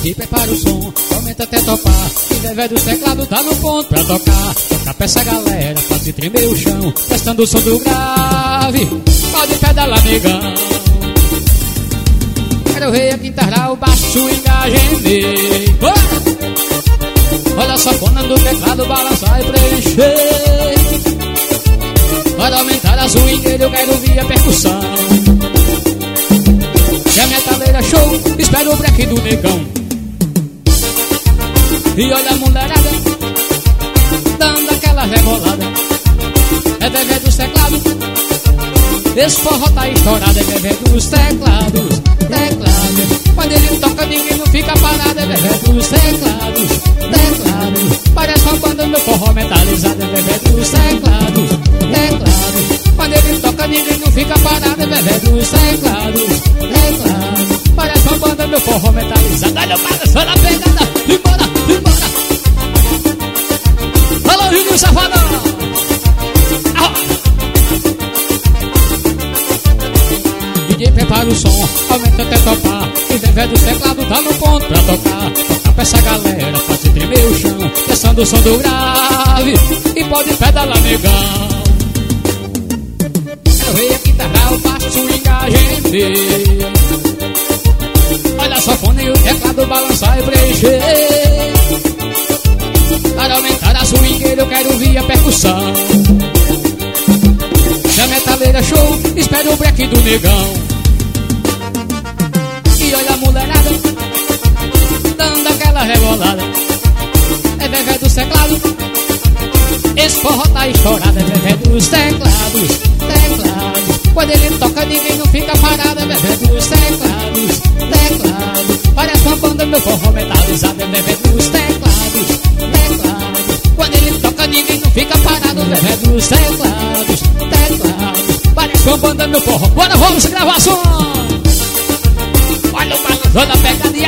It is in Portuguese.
DJ prepara o som, aumenta até topar. E Vevé do teclado tá no ponto pra tocar. Toca pra essa galera, faz se tremer o chão. Testando o som do grave, pode pedalar, negão. Quero ver a guitarra, o baixo, engaja em mim. Olha a sanfona do teclado, balançar e preencher. Para aumentar a swingueira, eu quero ouvir a percussão. E a metaleira show, espera o break do negão. E olha a mulherada, dando aquela rebolada. É Vevé dos teclados, esse forró tá estourado. É Vevé dos teclados, teclados. Quando ele toca ninguém não fica parado. É Vevé dos teclados, teclados. Parece uma banda no forró metalizado. É Vevé dos teclados, teclados. Quando ele toca ninguém não fica parado. É Vevé dos teclados, teclados. Parece uma banda no forró metalizado. Olha o balanço na pegada, embora, embora. Alô, Rio do Safadão. DJ prepara o som, aumenta até topar. E Vevé do teclado tá no ponto pra tocar. Toca pra essa galera, faz se tremer o chão. Testando o som do grave, e pode pedalar, negão. Quero ver a guitarra, o baixo, engaja em mim. Olha a sanfona e o teclado balançar e preencher. Para aumentar a swingueira, eu quero ouvir a percussão. E a metaleira show, espera o break do negão. E olha a mulherada, dando aquela rebolada. É Vevé dos teclados, esse forró tá estourado. É Vevé dos teclados, teclados. Quando ele toca ninguém não fica parado. É Vevé dos teclados, teclados. Parece uma banda no forró metalizado. É Vevé dos teclados, teclados. Quando ele toca ninguém não fica parado. É Vevé dos teclados, teclados. Parece uma banda no forró. Bora, vamos gravar som. Olha o balanço da pegada